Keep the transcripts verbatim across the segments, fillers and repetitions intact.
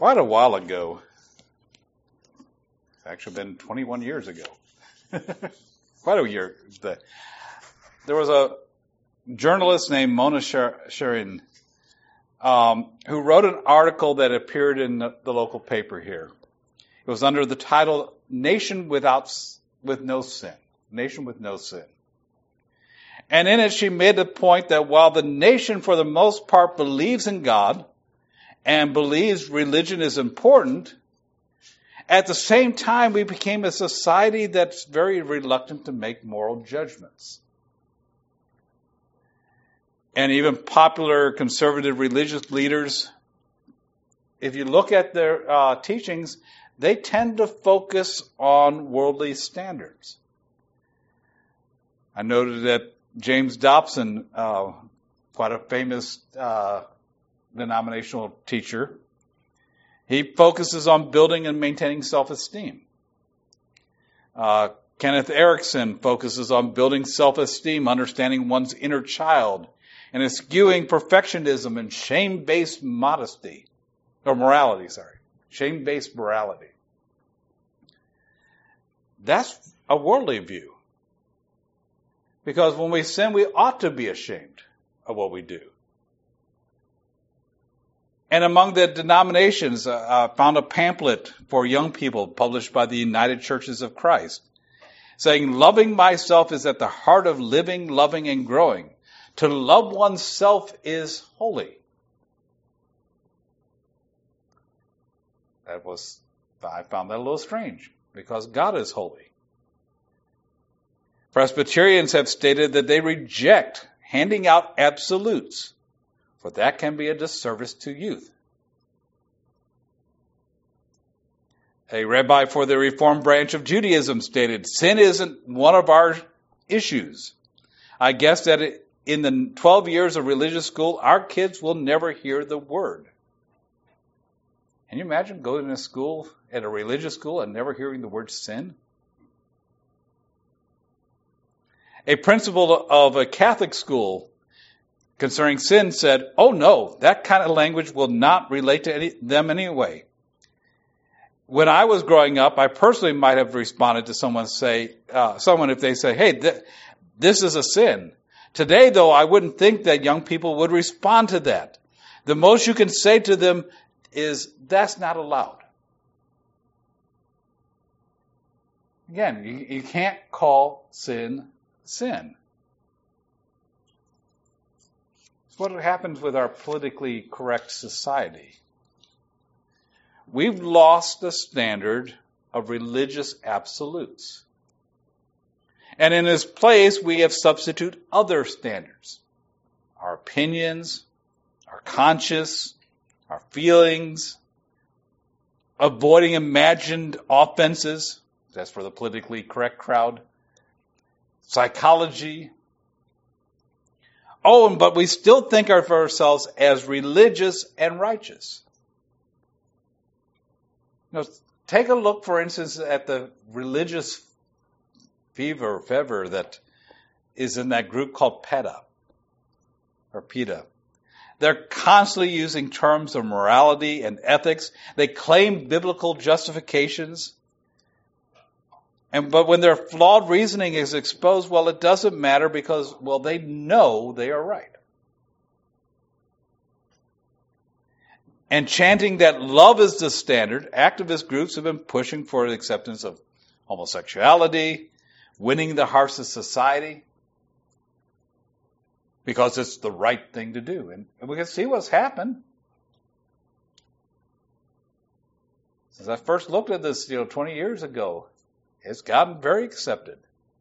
quite a while ago. It's actually been twenty-one years ago. Quite a year. There was a journalist named Mona Sharin um, who wrote an article that appeared in the, the local paper here. It was under the title "Nation Without with No Sin." Nation with no sin. And in it, she made the point that while the nation, for the most part, believes in God and believes religion is important, at the same time, we became a society that's very reluctant to make moral judgments. And even popular conservative religious leaders, if you look at their uh, teachings, they tend to focus on worldly standards. I noted that James Dobson, uh, quite a famous uh, denominational teacher, he focuses on building and maintaining self-esteem. Uh, Kenneth Erickson focuses on building self-esteem, understanding one's inner child, and eschewing perfectionism and shame-based modesty, or morality, sorry, shame-based morality. That's a worldly view. Because when we sin, we ought to be ashamed of what we do. And among the denominations, uh, I found a pamphlet for young people published by the United Churches of Christ, saying, loving myself is at the heart of living, loving, and growing. To love oneself is holy. That was, I found that a little strange, because God is holy. Presbyterians have stated that they reject handing out absolutes, for that can be a disservice to youth. A rabbi for the Reformed branch of Judaism stated, sin isn't one of our issues. I guess that in the twelve years of religious school, our kids will never hear the word. Can you imagine going to school, at a religious school, and never hearing the word sin? A principal of a Catholic school concerning sin said, oh no, that kind of language will not relate to any, them anyway. When I was growing up, I personally might have responded to someone say, uh, someone if they say, hey, th- this is a sin. Today, though, I wouldn't think that young people would respond to that. The most you can say to them is, that's not allowed. Again, you, you can't call sin sin. It's what happens with our politically correct society. We've lost the standard of religious absolutes. And in its place, we have substituted other standards. Our opinions, our conscience, our feelings, avoiding imagined offenses. That's for the politically correct crowd. Psychology. Oh, but we still think of ourselves as religious and righteous. Now, take a look, for instance, at the religious fever or fever that is in that group called PETA, or PETA. They're constantly using terms of morality and ethics. They claim biblical justifications. And but when their flawed reasoning is exposed, well, it doesn't matter because, well, they know they are right. And chanting that love is the standard, activist groups have been pushing for the acceptance of homosexuality, winning the hearts of society, because it's the right thing to do. And we can see what's happened. Since I first looked at this, you know, twenty years ago, it's gotten very accepted.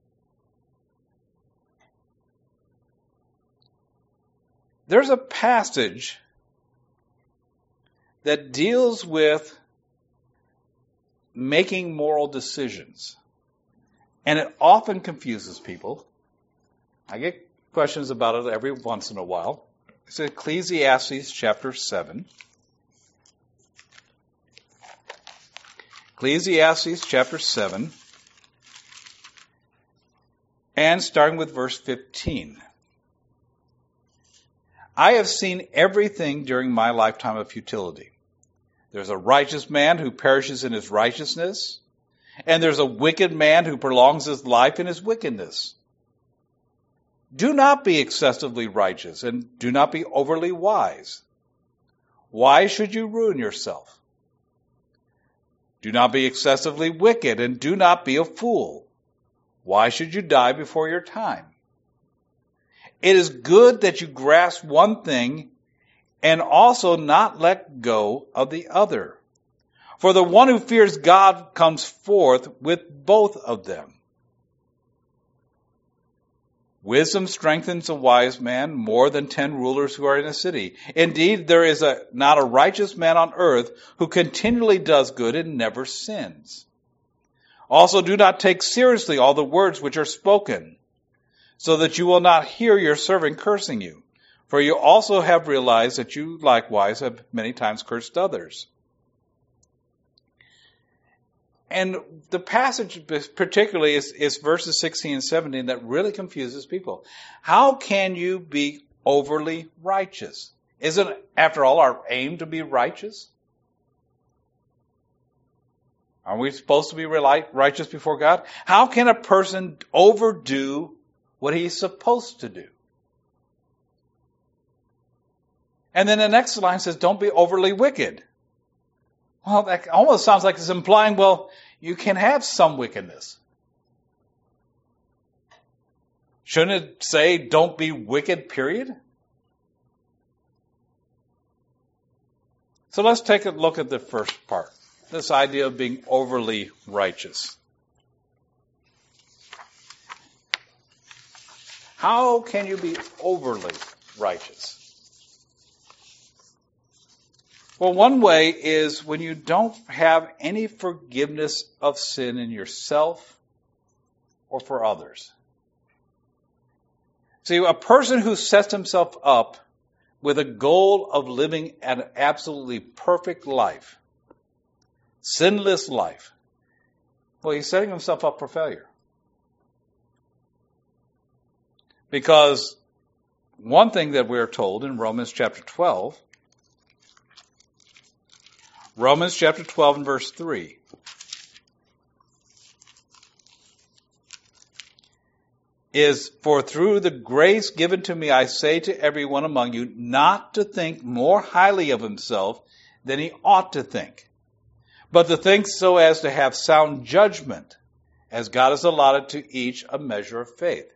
There's a passage that deals with making moral decisions. And it often confuses people. I get questions about it every once in a while. It's Ecclesiastes chapter seven. Ecclesiastes chapter seven. And starting with verse fifteen. I have seen everything during my lifetime of futility. There's a righteous man who perishes in his righteousness, and there's a wicked man who prolongs his life in his wickedness. Do not be excessively righteous, and do not be overly wise. Why should you ruin yourself? Do not be excessively wicked, and do not be a fool. Why should you die before your time? It is good that you grasp one thing and also not let go of the other. For the one who fears God comes forth with both of them. Wisdom strengthens a wise man more than ten rulers who are in a city. Indeed, there is a, not a righteous man on earth who continually does good and never sins. Also, do not take seriously all the words which are spoken, so that you will not hear your servant cursing you. For you also have realized that you likewise have many times cursed others. And the passage particularly is, is verses sixteen and seventeen that really confuses people. How can you be overly righteous? Isn't, after all, our aim to be righteous? Aren't we supposed to be righteous before God? How can a person overdo what he's supposed to do? And then the next line says, don't be overly wicked. Well, that almost sounds like it's implying, well, you can have some wickedness. Shouldn't it say, don't be wicked, period? So let's take a look at the first part, this idea of being overly righteous. How can you be overly righteous? Well, one way is when you don't have any forgiveness of sin in yourself or for others. See, a person who sets himself up with a goal of living an absolutely perfect life, sinless life, well, he's setting himself up for failure. Because one thing that we're told in Romans chapter twelve, Romans chapter twelve and verse three. Is, for through the grace given to me, I say to everyone among you, not to think more highly of himself than he ought to think, but to think so as to have sound judgment, as God has allotted to each a measure of faith.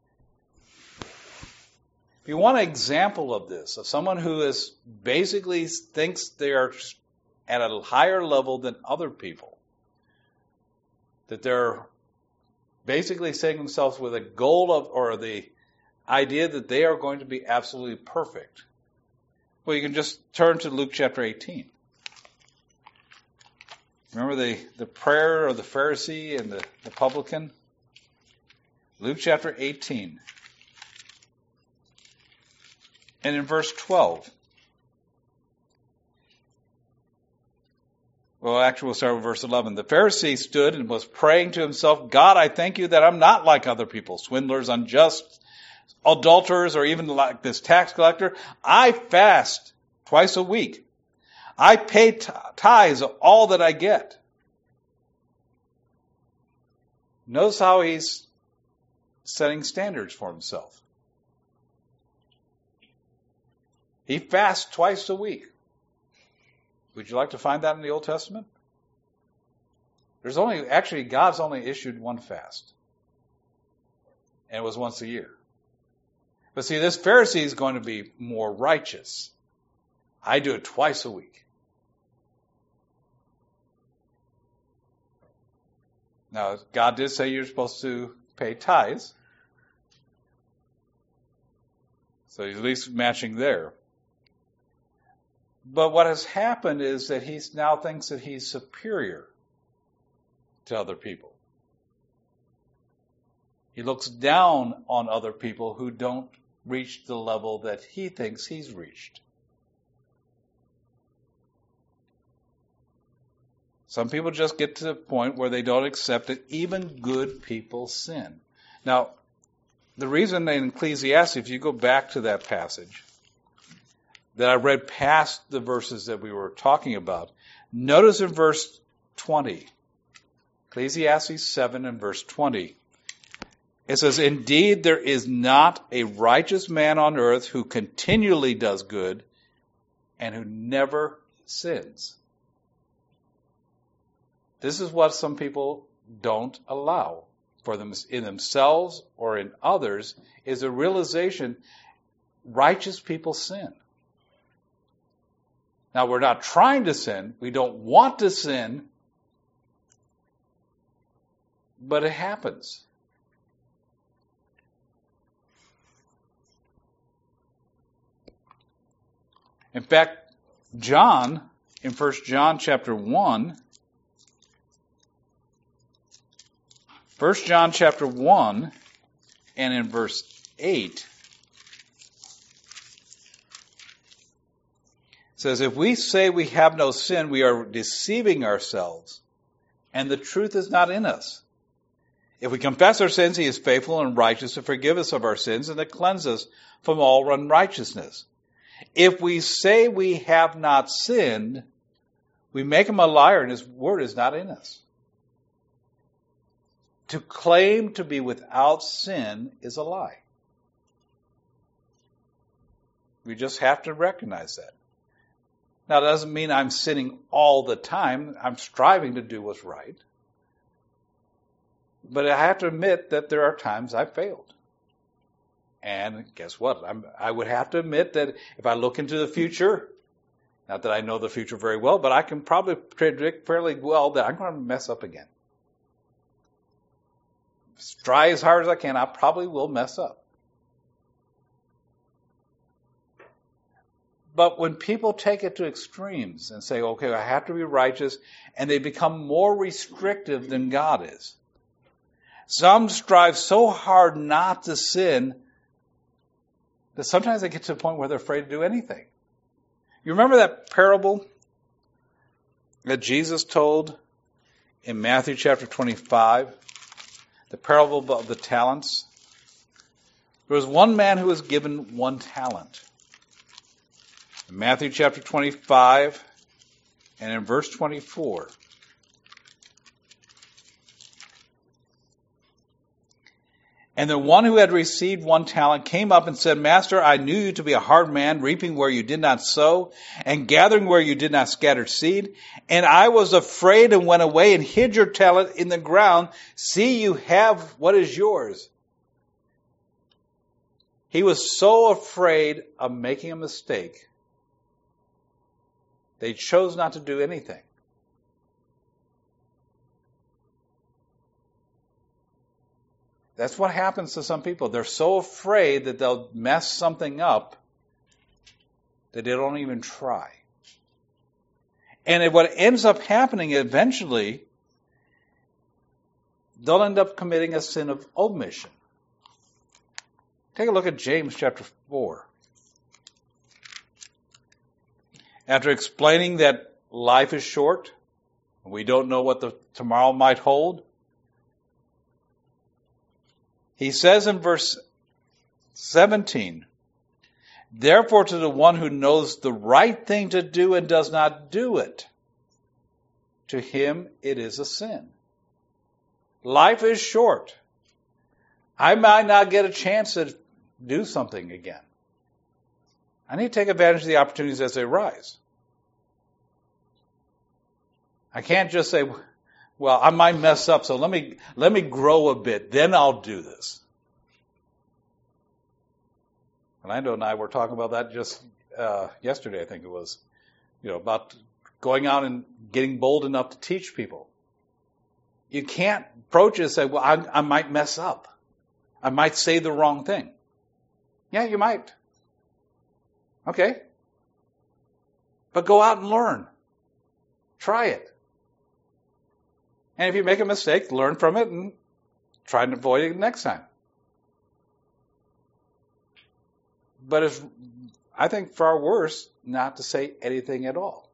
If you want an example of this, of someone who is basically thinks they are at a higher level than other people, that they're basically setting themselves with a goal of, or the idea that they are going to be absolutely perfect. Well, you can just turn to Luke chapter eighteen. Remember the, the prayer of the Pharisee and the, the publican? Luke chapter eighteen. And in verse twelve. Well, actually, we'll start with verse eleven. The Pharisee stood and was praying to himself, God, I thank you that I'm not like other people, swindlers, unjust, adulterers, or even like this tax collector. I fast twice a week. I pay t- tithes of all that I get. Notice how he's setting standards for himself. He fasts twice a week. Would you like to find that in the Old Testament? There's only, actually, God's only issued one fast. And it was once a year. But see, this Pharisee is going to be more righteous. I do it twice a week. Now, God did say you're supposed to pay tithes. So he's at least matching there. But what has happened is that he now thinks that he's superior to other people. He looks down on other people who don't reach the level that he thinks he's reached. Some people just get to the point where they don't accept that even good people sin. Now, the reason in Ecclesiastes, if you go back to that passage, that I read past the verses that we were talking about. Notice in verse twenty, Ecclesiastes seven and verse twenty, it says, "Indeed, there is not a righteous man on earth who continually does good and who never sins." This is what some people don't allow for them in themselves or in others, is a realization righteous people sin. Now, we're not trying to sin. We don't want to sin. But it happens. In fact, John, in First John chapter one, First John chapter one, and in verse eight, says, "If we say we have no sin, we are deceiving ourselves, and the truth is not in us. If we confess our sins, he is faithful and righteous to forgive us of our sins and to cleanse us from all unrighteousness. If we say we have not sinned, we make him a liar, and his word is not in us." To claim to be without sin is a lie. We just have to recognize that. Now, that doesn't mean I'm sinning all the time. I'm striving to do what's right. But I have to admit that there are times I've failed. And guess what? I'm, I would have to admit that if I look into the future, not that I know the future very well, but I can probably predict fairly well that I'm going to mess up again. Try as hard as I can, I probably will mess up. But when people take it to extremes and say, okay, I have to be righteous, and they become more restrictive than God is. Some strive so hard not to sin that sometimes they get to the point where they're afraid to do anything. You remember that parable that Jesus told in Matthew chapter twenty-five? The parable of the talents. There was one man who was given one talent. In Matthew chapter twenty-five and in verse twenty-four. "And the one who had received one talent came up and said, 'Master, I knew you to be a hard man, reaping where you did not sow, and gathering where you did not scatter seed. And I was afraid and went away and hid your talent in the ground. See, you have what is yours.' He was so afraid of making a mistake, they chose not to do anything. That's what happens to some people. They're so afraid that they'll mess something up that they don't even try. And what ends up happening eventually, they'll end up committing a sin of omission. Take a look at James chapter four. After explaining that life is short, we don't know what the tomorrow might hold, he says in verse seventeen, "Therefore to the one who knows the right thing to do and does not do it, to him it is a sin." Life is short. I might not get a chance to do something again. I need to take advantage of the opportunities as they arise. I can't just say, well, I might mess up, so let me let me grow a bit, then I'll do this. Orlando and I were talking about that just uh, yesterday, I think it was, you know, about going out and getting bold enough to teach people. You can't approach it and say, well, I, I might mess up. I might say the wrong thing. Yeah, you might. Okay. But go out and learn. Try it. And if you make a mistake, learn from it and try and avoid it next time. But it's, I think, far worse not to say anything at all.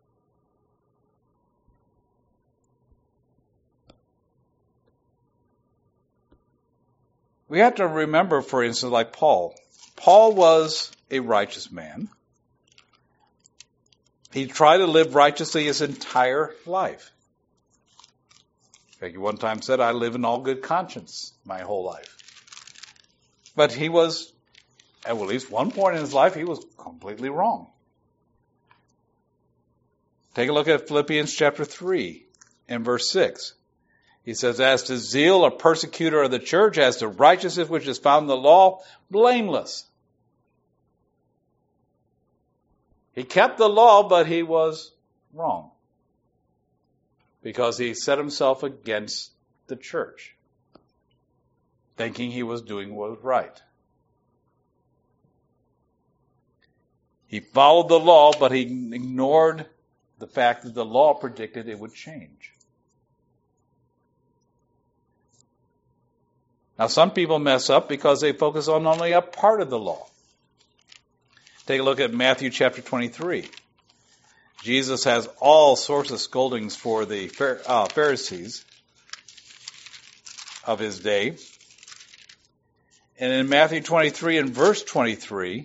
We have to remember, for instance, like Paul. Paul was a righteous man. He tried to live righteously his entire life. In fact, he one time said, I live in all good conscience my whole life. But he was, at least one point in his life, he was completely wrong. Take a look at Philippians chapter three and verse six. He says, as to zeal, a persecutor of the church, as to righteousness which is found in the law, blameless. He kept the law, but he was wrong. Because he set himself against the church, thinking he was doing what was right. He followed the law, but he ignored the fact that the law predicted it would change. Now, some people mess up because they focus on only a part of the law. Take a look at Matthew chapter twenty-three. Jesus has all sorts of scoldings for the Pharisees of his day. And in Matthew twenty-three and verse twenty-three,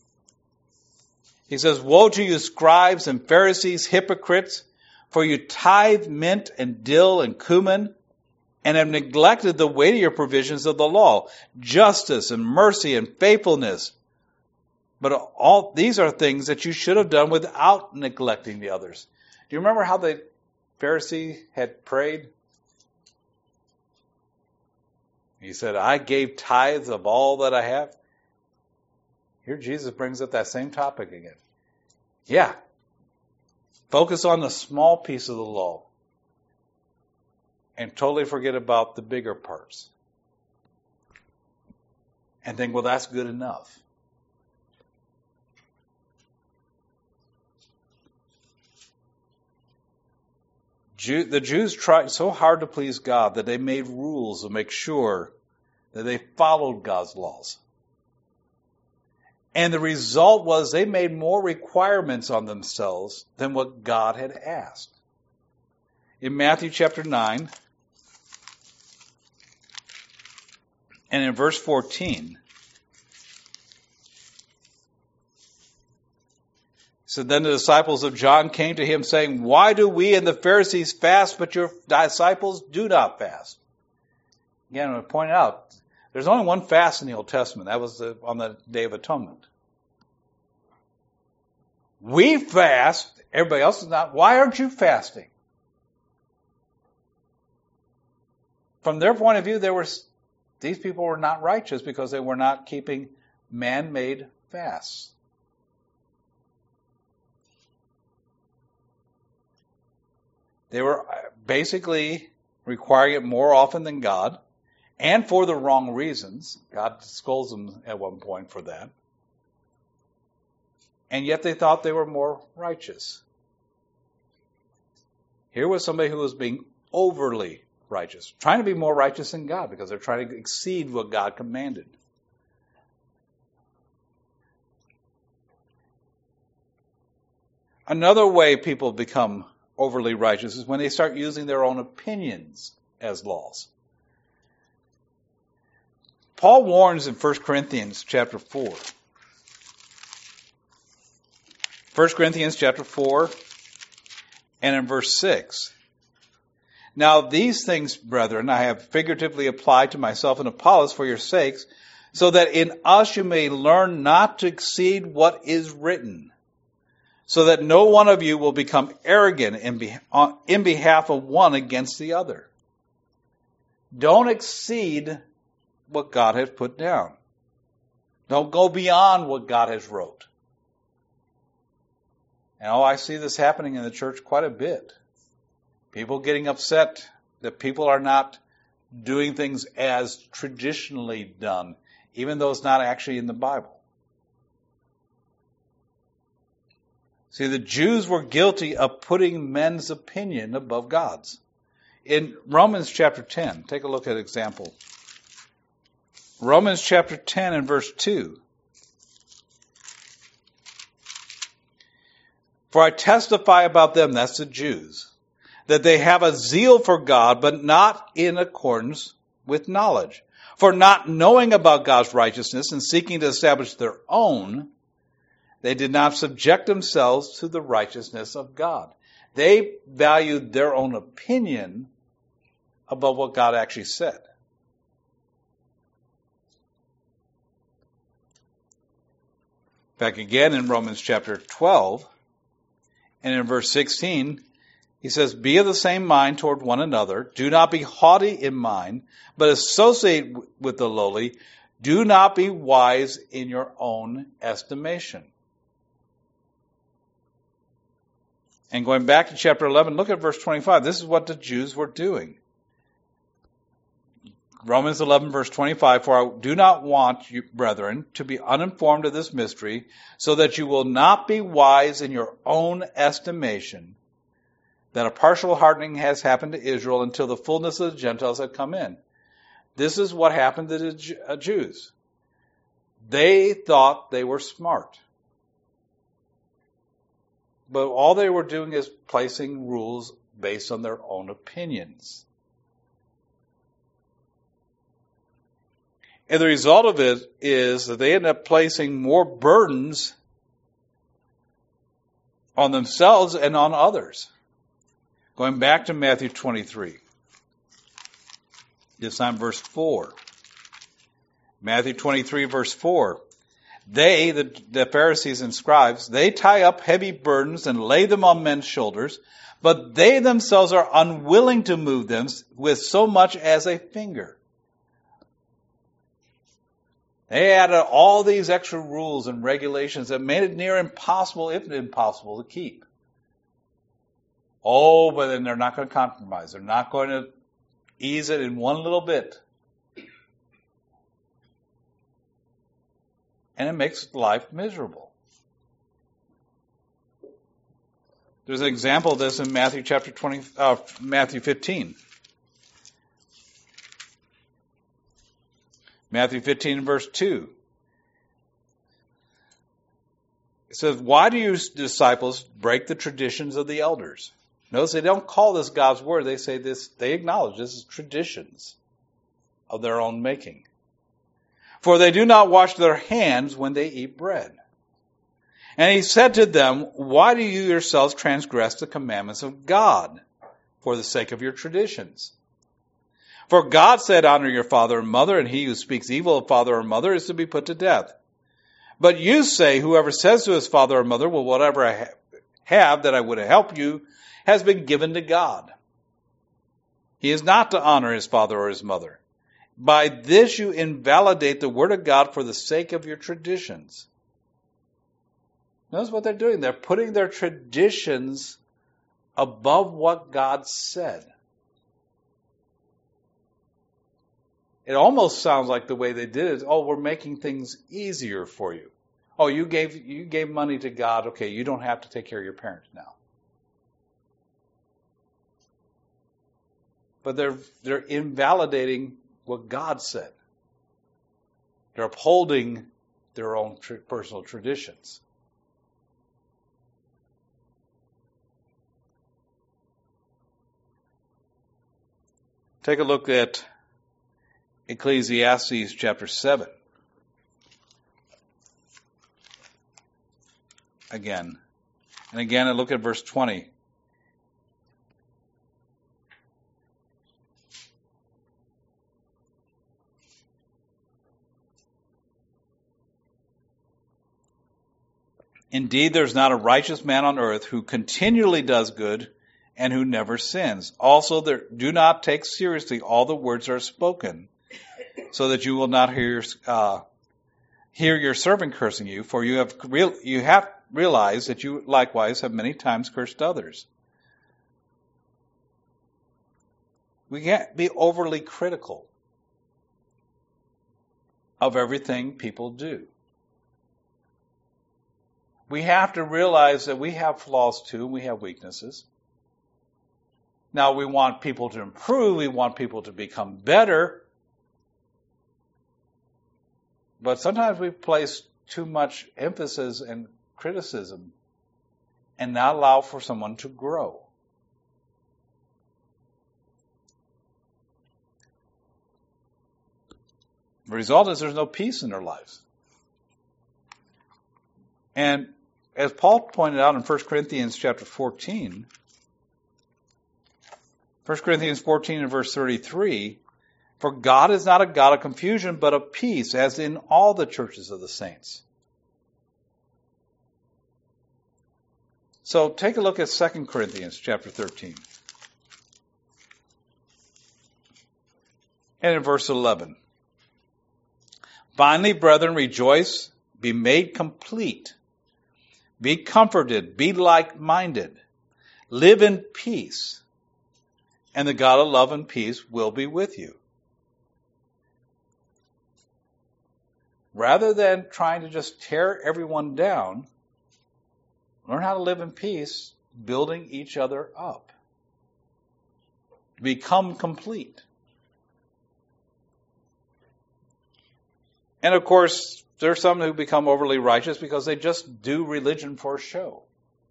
he says, woe to you scribes and Pharisees, hypocrites, for you tithe mint and dill and cumin, and have neglected the weightier provisions of the law, justice and mercy and faithfulness. But all these are things that you should have done without neglecting the others. Do you remember how the Pharisee had prayed? He said, I gave tithes of all that I have. Here Jesus brings up that same topic again. Yeah. Focus on the small piece of the law and totally forget about the bigger parts. And think, well, that's good enough. Jew, the Jews tried so hard to please God that they made rules to make sure that they followed God's laws. And the result was they made more requirements on themselves than what God had asked. In Matthew chapter nine, and in verse fourteen, so then the disciples of John came to him saying, why do we and the Pharisees fast, but your disciples do not fast? Again, I point out, there's only one fast in the Old Testament. That was the, on the Day of Atonement. We fast, everybody else is not. Why aren't you fasting? From their point of view, there were, these people were not righteous because they were not keeping man-made fasts. They were basically requiring it more often than God, and for the wrong reasons. God scolds them at one point for that. And yet they thought they were more righteous. Here was somebody who was being overly righteous, trying to be more righteous than God because they're trying to exceed what God commanded. Another way people become overly righteous is when they start using their own opinions as laws. Paul warns in First Corinthians chapter four. First Corinthians chapter four and in verse six. Now these things, brethren, I have figuratively applied to myself and Apollos for your sakes, so that in us you may learn not to exceed what is written, so that no one of you will become arrogant in, be, on, in behalf of one against the other. Don't exceed what God has put down. Don't go beyond what God has wrote. And oh, I see this happening in the church quite a bit. People getting upset that people are not doing things as traditionally done, even though it's not actually in the Bible. See, the Jews were guilty of putting men's opinion above God's. In Romans chapter ten, take a look at an example. Romans chapter ten and verse two. For I testify about them, that's the Jews, that they have a zeal for God, but not in accordance with knowledge. For not knowing about God's righteousness and seeking to establish their own, They did not subject themselves to the righteousness of God. They valued their own opinion above what God actually said. Back again in Romans chapter twelve, and in verse sixteen, he says, "Be of the same mind toward one another. Do not be haughty in mind, but associate with the lowly. Do not be wise in your own estimation." And going back to chapter eleven, look at verse twenty-five. This is what the Jews were doing. Romans eleven, verse twenty-five, "For I do not want you, brethren, to be uninformed of this mystery, so that you will not be wise in your own estimation, that a partial hardening has happened to Israel until the fullness of the Gentiles had come in." This is what happened to the Jews. They thought they were smart. But all they were doing is placing rules based on their own opinions. And the result of it is that they end up placing more burdens on themselves and on others. Going back to Matthew twenty-three. This time verse four. Matthew twenty-three verse four. They, the, the Pharisees and scribes, they tie up heavy burdens and lay them on men's shoulders, but they themselves are unwilling to move them with so much as a finger. They added all these extra rules and regulations that made it near impossible, if impossible, to keep. Oh, but then they're not going to compromise. They're not going to ease it in one little bit. And it makes life miserable. There's an example of this in Matthew chapter twenty, uh, Matthew fifteen. Matthew fifteen, verse two. It says, "Why do you disciples break the traditions of the elders?" Notice they don't call this God's word. They say this, they acknowledge this is traditions of their own making. "For they do not wash their hands when they eat bread." And he said to them, "Why do you yourselves transgress the commandments of God for the sake of your traditions? For God said, 'Honor your father and mother,' and he who speaks evil of father or mother is to be put to death. But you say, whoever says to his father or mother, 'Well, whatever I have that I would help you, has been given to God.' He is not to honor his father or his mother. By this you invalidate the word of God for the sake of your traditions." Notice what they're doing. They're putting their traditions above what God said. It almost sounds like the way they did it, oh, we're making things easier for you. Oh, you gave you gave money to God, okay, you don't have to take care of your parents now. But they're they're invalidating what God said. They're upholding their own tr- personal traditions. Take a look at Ecclesiastes chapter seven. Again. And again, I look at verse twenty. "Indeed, there's not a righteous man on earth who continually does good and who never sins. Also, there, do not take seriously all the words that are spoken, so that you will not hear uh, hear your servant cursing you, for you have real, you have realized that you likewise have many times cursed others." We can't be overly critical of everything people do. We have to realize that we have flaws too, and we have weaknesses. Now, we want people to improve, we want people to become better, but sometimes we place too much emphasis and criticism and not allow for someone to grow. The result is there's no peace in their lives. And as Paul pointed out in First Corinthians chapter fourteen, First Corinthians fourteen and verse thirty-three, for God is not a God of confusion, but of peace, as in all the churches of the saints. So take a look at Second Corinthians chapter thirteen. And in verse eleven. Finally, brethren, rejoice, be made complete, be comforted, be like-minded, live in peace, and the God of love and peace will be with you. Rather than trying to just tear everyone down, learn how to live in peace, building each other up. Become complete. And of course, there are some who become overly righteous because they just do religion for show.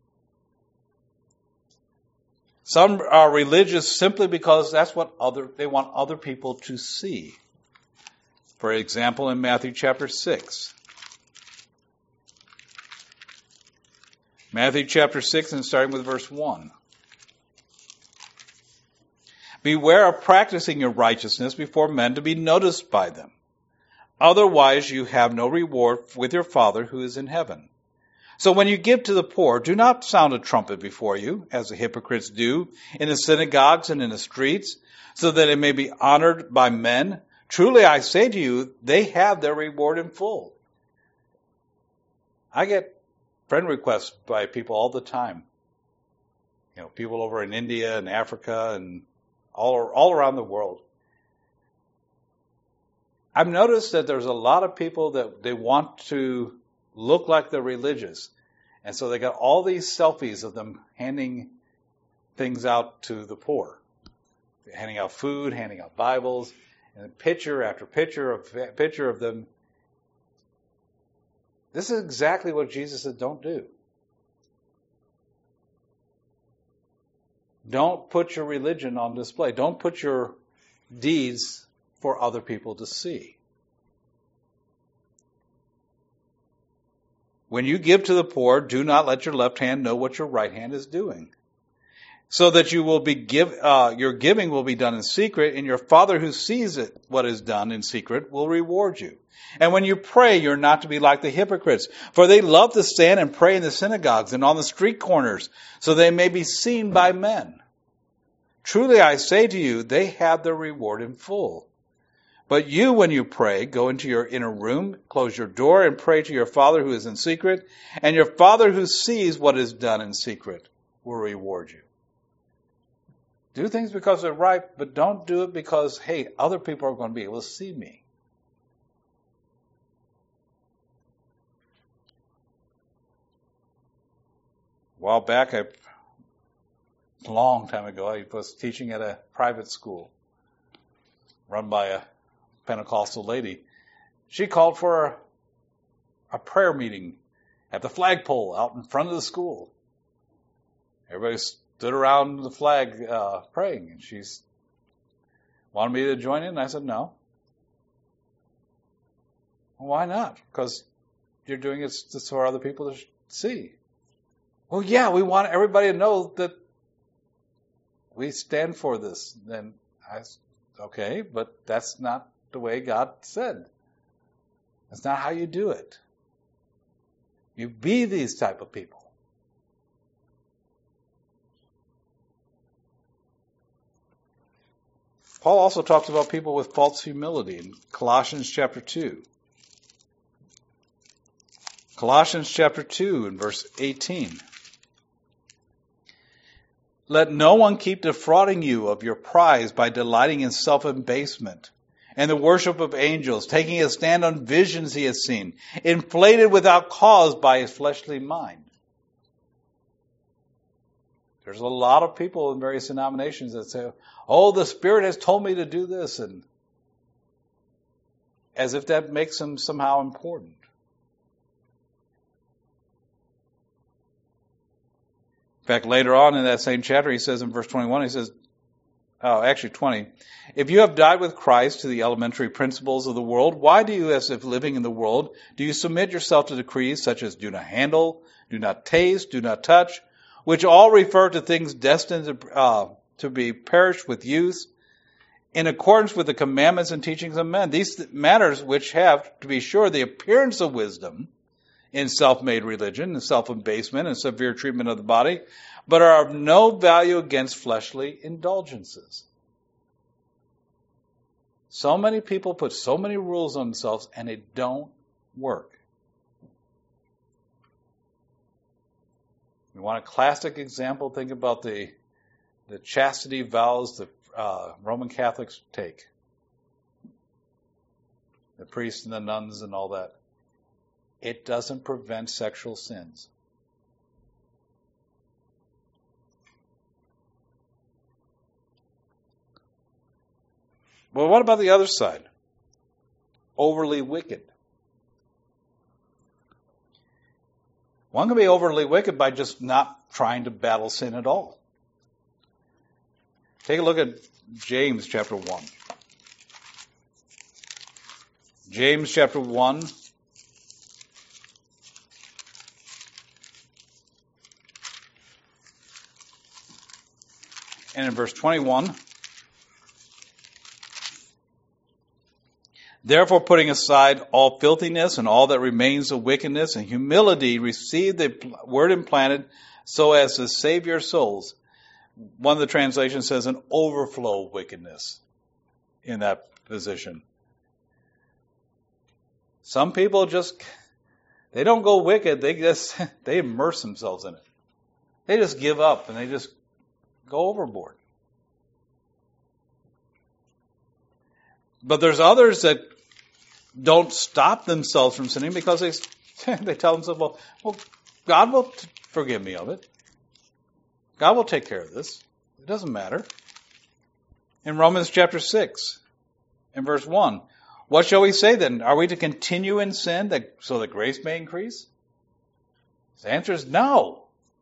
Some are religious simply because that's what other they want other people to see. For example, in Matthew chapter six. Matthew chapter six and starting with verse one. Beware of practicing your righteousness before men to be noticed by them. Otherwise you have no reward with your Father who is in heaven. So when you give to the poor, do not sound a trumpet before you, as the hypocrites do in the synagogues and in the streets, so that it may be honored by men. Truly I say to you, they have their reward in full. I get friend requests by people all the time. You know, people over in India and Africa and all, all around the world. I've noticed that there's a lot of people that they want to look like they're religious. And so they got all these selfies of them handing things out to the poor. Handing out food, handing out Bibles, and picture after picture of picture of them. This is exactly what Jesus said, don't do. Don't put your religion on display. Don't put your deeds for other people to see. When you give to the poor, do not let your left hand know what your right hand is doing, so that you will be give uh, your giving will be done in secret, and your Father who sees it what is done in secret will reward you. And when you pray, you're not to be like the hypocrites, for they love to stand and pray in the synagogues and on the street corners, so they may be seen by men. Truly I say to you, they have their reward in full. But you, when you pray, go into your inner room, close your door, and pray to your Father who is in secret, and your Father who sees what is done in secret will reward you. Do things because they're right, but don't do it because, hey, other people are going to be able to see me. A while back, I, a long time ago, I was teaching at a private school run by a Pentecostal lady. She called for a, a prayer meeting at the flagpole out in front of the school. Everybody stood around the flag uh, praying, and she's wanted me to join in, and I said no. Well, why not? Because you're doing it for other people to see. Well, yeah, we want everybody to know that we stand for this. Then I okay, but that's not the way God said. That's not how you do it. You be these type of people. Paul also talks about people with false humility in Colossians chapter two. Colossians chapter two and verse eighteen. Let no one keep defrauding you of your prize by delighting in self-abasement and the worship of angels, taking a stand on visions he has seen, inflated without cause by his fleshly mind. There's a lot of people in various denominations that say, oh, the Spirit has told me to do this, and as if that makes them somehow important. In fact, later on in that same chapter, he says in verse twenty-one, he says, oh, actually twenty. If you have died with Christ to the elementary principles of the world, why do you, as if living in the world, do you submit yourself to decrees such as do not handle, do not taste, do not touch, which all refer to things destined to, uh, to be perished with use, in accordance with the commandments and teachings of men? These matters which have, to be sure, the appearance of wisdom in self-made religion, and self-abasement, and severe treatment of the body, but are of no value against fleshly indulgences. So many people put so many rules on themselves, and they don't work. You want a classic example? Think about the, the chastity vows the uh, Roman Catholics take. The priests and the nuns and all that. It doesn't prevent sexual sins. Well, what about the other side? Overly wicked. One can be overly wicked by just not trying to battle sin at all. Take a look at James chapter one. James chapter one. And in verse twenty-one. Therefore, putting aside all filthiness and all that remains of wickedness and humility, receive the word implanted so as to save your souls. One of the translations says an overflow of wickedness in that position. Some people just, they don't go wicked, they just, they immerse themselves in it. They just give up and they just go overboard. But there's others that don't stop themselves from sinning because they they tell themselves, well, well, God will t- forgive me of it. God will take care of this. It doesn't matter. In Romans chapter six, in verse one, what shall we say then? Are we to continue in sin that so that grace may increase? The answer is no.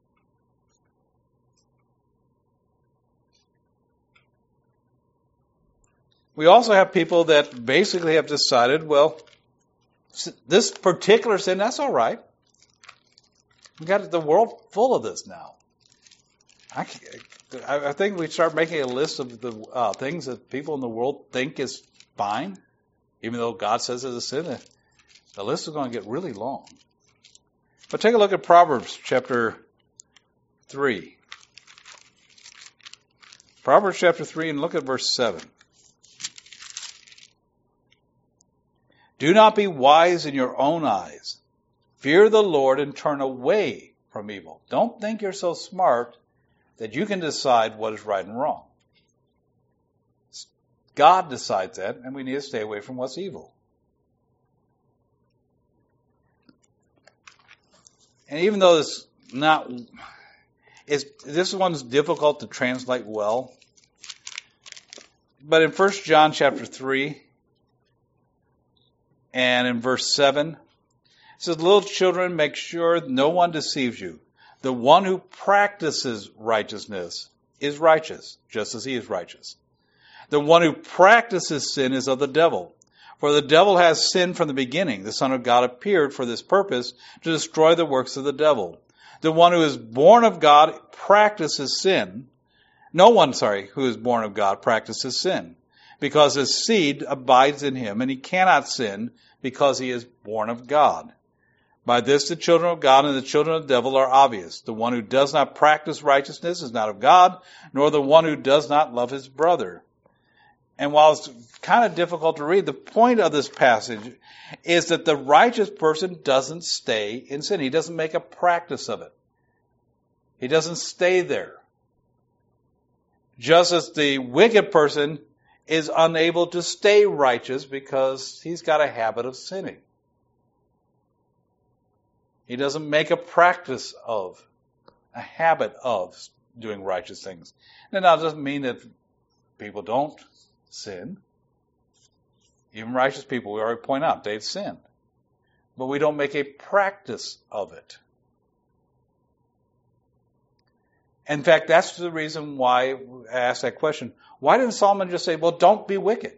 We also have people that basically have decided, well, this particular sin, that's all right. We've got the world full of this now. I, I think we start making a list of the uh, things that people in the world think is fine, even though God says it's a sin. The list is going to get really long. But take a look at Proverbs chapter three. Proverbs chapter three, and look at verse seven. Do not be wise in your own eyes. Fear the Lord and turn away from evil. Don't think you're so smart that you can decide what is right and wrong. God decides that, and we need to stay away from what's evil. And even though it's not, it's, this one's difficult to translate well, but in First John chapter three, and in verse seven, it says, little children, make sure no one deceives you. The one who practices righteousness is righteous, just as he is righteous. The one who practices sin is of the devil. For the devil has sinned from the beginning. The Son of God appeared for this purpose, to destroy the works of the devil. The one who is born of God practices sin. No one, sorry, who is born of God practices sin, because his seed abides in him, and he cannot sin because he is born of God. By this the children of God and the children of the devil are obvious. The one who does not practice righteousness is not of God, nor the one who does not love his brother. And while it's kind of difficult to read, the point of this passage is that the righteous person doesn't stay in sin. He doesn't make a practice of it. He doesn't stay there. Just as the wicked person is unable to stay righteous because he's got a habit of sinning. He doesn't make a practice of, a habit of doing righteous things. And that doesn't mean that people don't sin. Even righteous people, we already point out, they've sinned. But we don't make a practice of it. In fact, that's the reason why I asked that question. Why didn't Solomon just say, well, don't be wicked?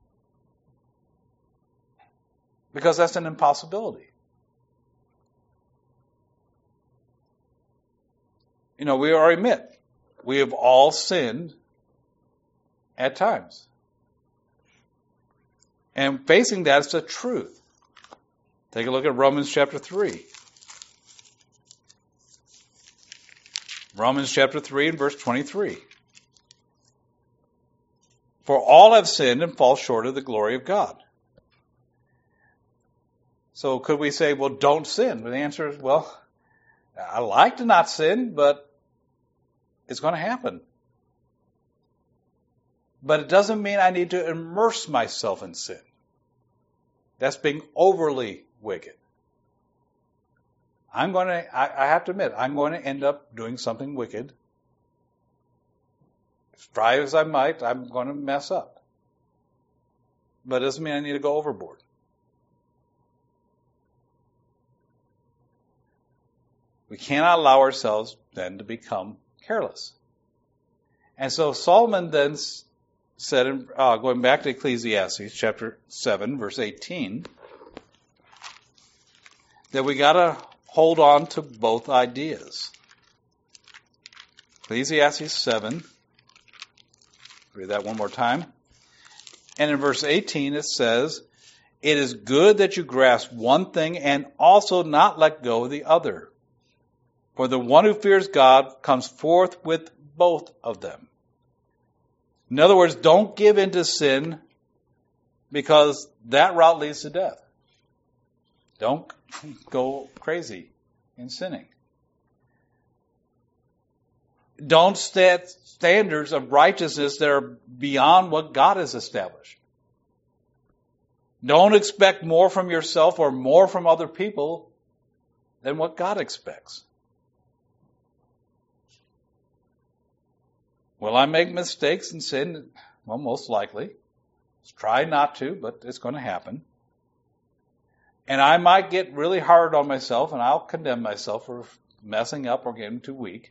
Because that's an impossibility. You know, we already admit, we have all sinned at times. And facing that is the truth. Take a look at Romans chapter three. Romans chapter three and verse twenty-three. For all have sinned and fall short of the glory of God. So could we say, well, don't sin? But the answer is, well, I like to not sin, but it's going to happen. But it doesn't mean I need to immerse myself in sin. That's being overly wicked. I'm going to, I, I have to admit, I'm going to end up doing something wicked. Strive as I might, I'm going to mess up. But it doesn't mean I need to go overboard. We cannot allow ourselves then to become careless. And so Solomon then said, in, uh, going back to Ecclesiastes chapter seven, verse eighteen, that we got to hold on to both ideas. Ecclesiastes seven, read that one more time. And in verse eighteen it says, it is good that you grasp one thing and also not let go of the other. For the one who fears God comes forth with both of them. In other words, don't give in to sin because that route leads to death. Don't go crazy in sinning. Don't set standards of righteousness that are beyond what God has established. Don't expect more from yourself or more from other people than what God expects. Will I make mistakes and sin? Well, most likely. Try not to, but it's going to happen. And I might get really hard on myself, and I'll condemn myself for messing up or getting too weak.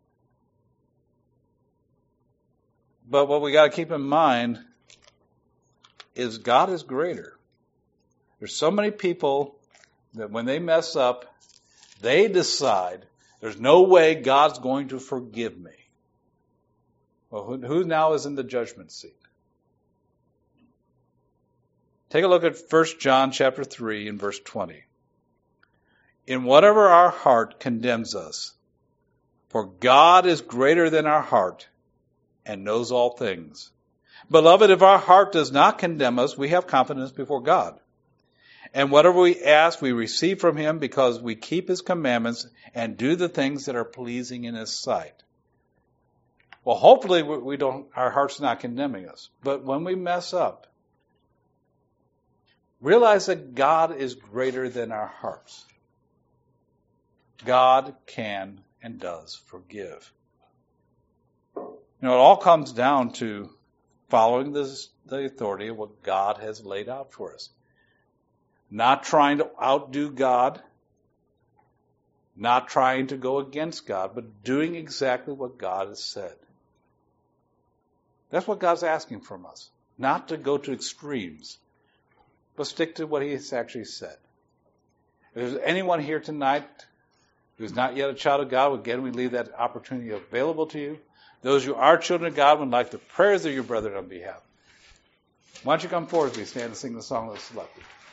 But what we got to keep in mind is God is greater. There's so many people that when they mess up, they decide there's no way God's going to forgive me. Well, who, who now is in the judgment seat? Take a look at First John chapter three and verse twenty. In whatever our heart condemns us, for God is greater than our heart and knows all things. Beloved, if our heart does not condemn us, we have confidence before God. And whatever we ask, we receive from him because we keep his commandments and do the things that are pleasing in his sight. Well, hopefully we don't, our heart's not condemning us. But when we mess up, realize that God is greater than our hearts. God can and does forgive. You know, it all comes down to following this, the authority of what God has laid out for us. Not trying to outdo God, not trying to go against God, but doing exactly what God has said. That's what God's asking from us. Not to go to extremes, but stick to what he has actually said. If there's anyone here tonight who's not yet a child of God, again, we leave that opportunity available to you. Those who are children of God would like the prayers of your brethren on behalf. Why don't you come forward as we stand and sing the song that's selected.